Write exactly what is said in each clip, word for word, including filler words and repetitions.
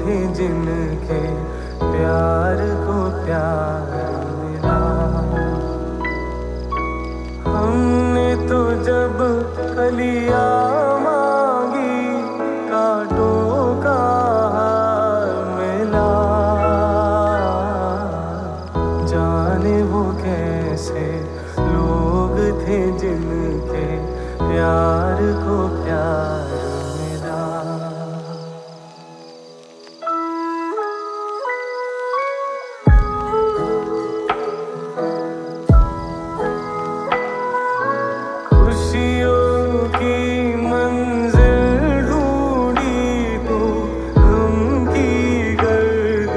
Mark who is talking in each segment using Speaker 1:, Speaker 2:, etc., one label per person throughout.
Speaker 1: थे जिनके प्यार को प्यार मिला। हमने तो जब कलियां मांगी कांटों का हार मिला। जाने वो कैसे लोग थे जिनके प्यार को प्यार मिला। खुशियों की मंजिल ढूंढी तो गम की गर्द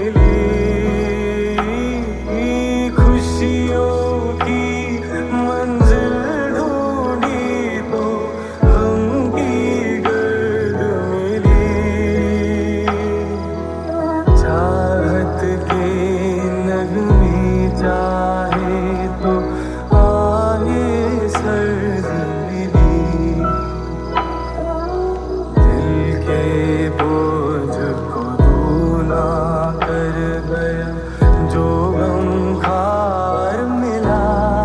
Speaker 1: मिली। खुशियों की मंजिल ढूंढी तो गम की गर्द मिली। चाहत के नगमे चाहे तो आए सर्द मिली। दिल के बोझ को दूना कर गया जो गमखार मिला।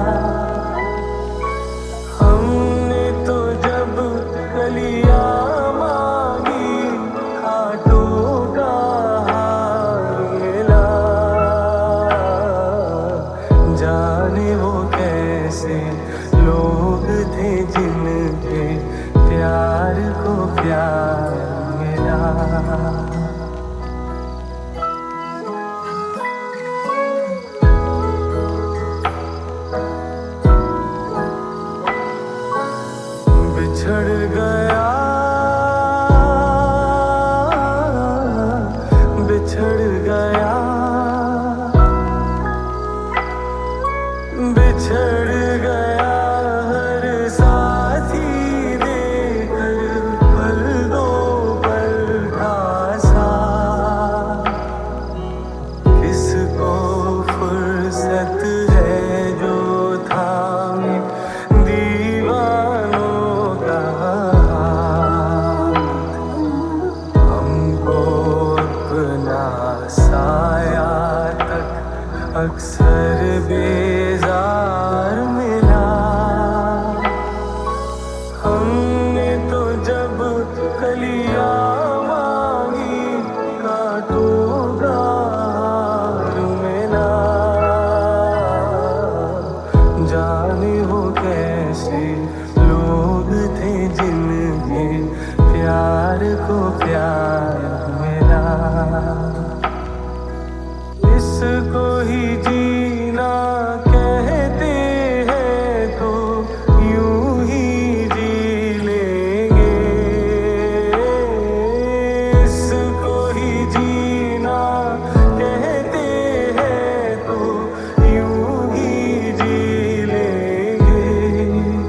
Speaker 1: हमने तो जब कलियां मांगी कांटों का हार मिला। जाने वो कैसे लोग थे जिनके प्यार को प्यार मिला। बिछड़ गया बिछड़ गया बिछड़ गया हर साथी देकर पल दो पल का सा। किसको फुर्सत है जो थामे दीवानों का हाथ। हमको अपना साया तक अक्सर बेजार मिला। हमने तो जब कलियां मांगी कांटों का हार मिला। जाने वो कैसे लोग थे जिनके प्यार को प्यार मिला। इसको ही जीना कहते हैं तो यूं ही जी लेंगे। इसको ही जीना कहते हैं तो यूं ही जी लेंगे।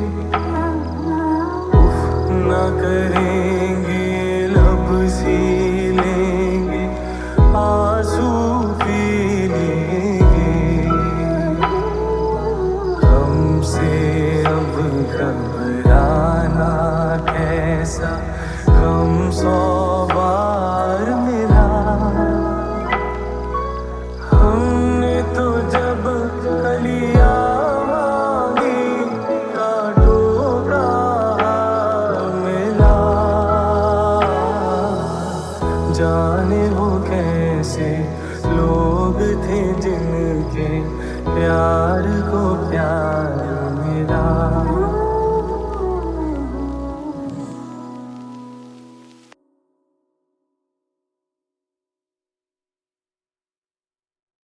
Speaker 1: उफ ना करेंगे लब सी लेंगे आंसू पी लेंगे। हमसे अब घबराना कैसा गम सौ बार मिला। हमने तो जब कलियां मांगी कांटों का हार मिला। जाने वो कैसे लोग थे जिनके प्यार को